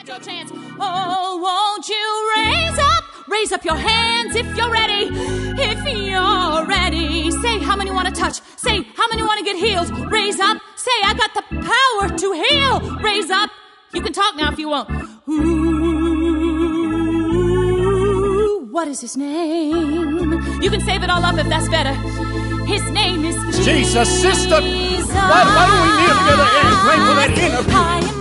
your chance. Oh, won't you raise up your hands if you're ready. If you're ready, say how many want to touch. Say how many want to get healed. Raise up, say I got the power to heal. Raise up. You can talk now if you want. Ooh, what is his name? You can save it all up if that's better. His name is Jesus. Sister. Why do we kneel together and pray for that interview?